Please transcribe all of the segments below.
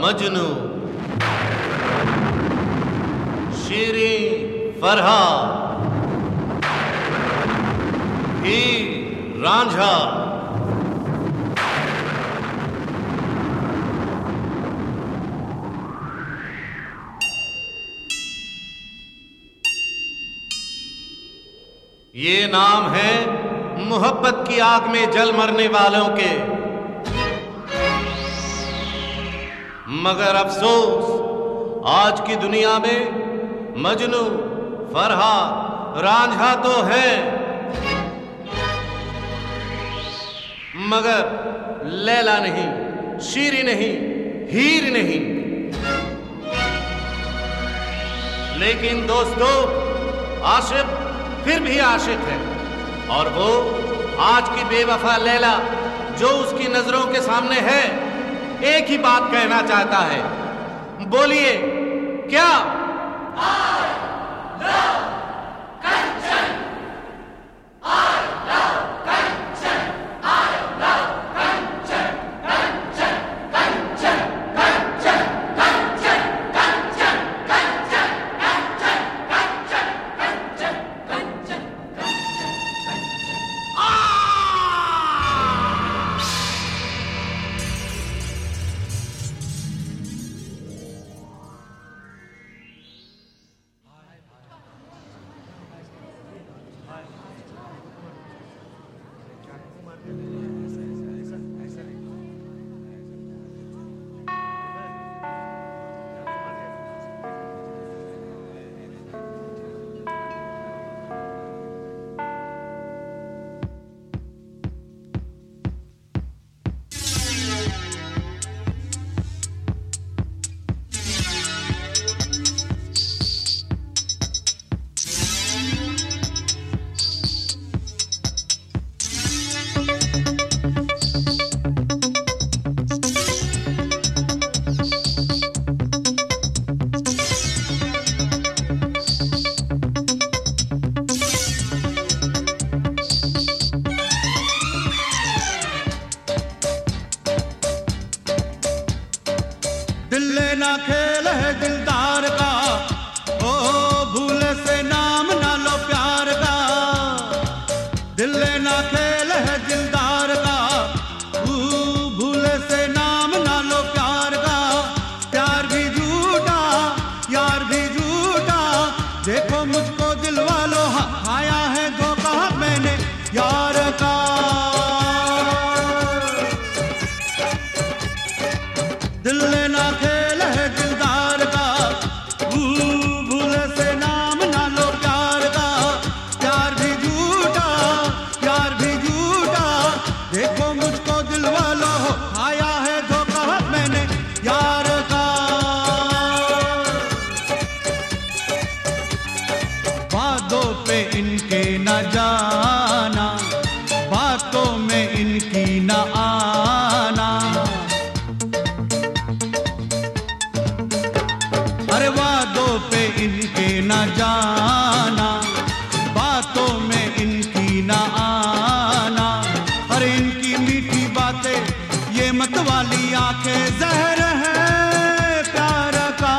मजनू, शीरी फरहाद, हीर रांझा, ये नाम है मोहब्बत की आग में जल मरने वालों के। मगर अफसोस, आज की दुनिया में मजनू, फरहाद, रांझा तो है, मगर लैला नहीं, शीरी नहीं, हीर नहीं। लेकिन दोस्तों, आशिक फिर भी आशिक है, और वो आज की बेवफा लैला जो उसकी नजरों के सामने है, एक ही बात कहना चाहता है। बोलिए क्या? दिल लेना खेल है दिलदार का, ओ भूले से नाम ना लो प्यार का। दिल लेना खेल है दिलदार का, भूले से नाम ना लो प्यार का। प्यार भी झूठा, यार भी झूठा, देखो मुझको दिल वालों खाया है धोखा मैंने यार का। दिल लेना खेल है दिलदार का, भूले से नाम ना लो प्यार का। प्यार भी झूठा, यार भी झूठा, देखो मुझको दिल वालों खाया है धोखा मैंने यार का। बातों पे इनके न जाना, बातों में इनकी न आना। अरे वादों पे इनके न जाना, बातों में इनकी न आना। अरे इनकी मीठी बातें, ये मत वाली आंखें, जहर है प्यार का।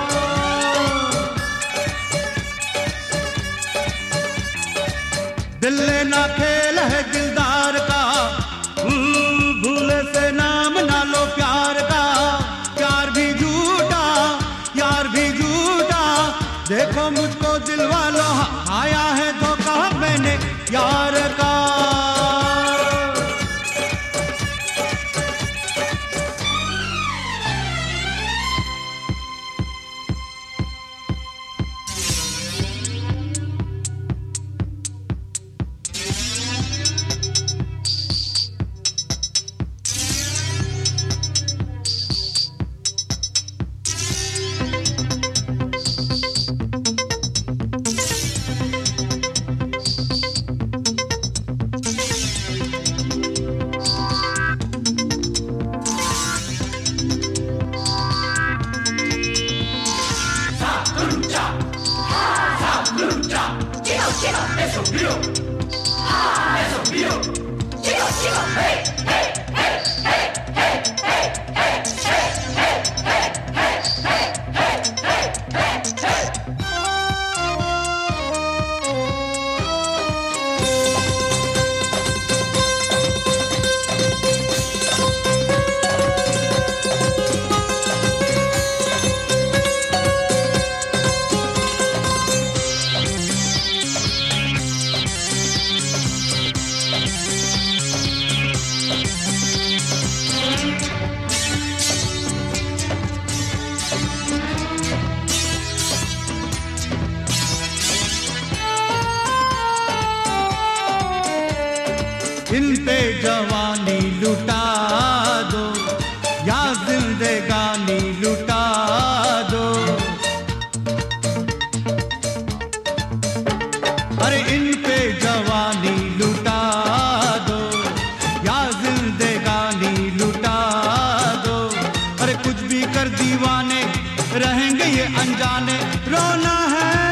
दिल लेना खेल है दिलदार का, भूले से नाम ना लो प्यार का। प्यार भी झूठा, यार भी झूठा, देखो मुझको दिल वालों खाया है धोखा मैंने यार का। Eso mío, eso mío, chico, chico, hey, hey, hey, hey, hey, hey, hey, hey, hey, hey. पे जवानी लुटा दो या जिंदगानी लुटा दो। अरे इन पे जवानी लुटा दो या जिंदगानी लुटा दो। अरे कुछ भी कर दीवाने रहेंगे ये अनजाने, रोना है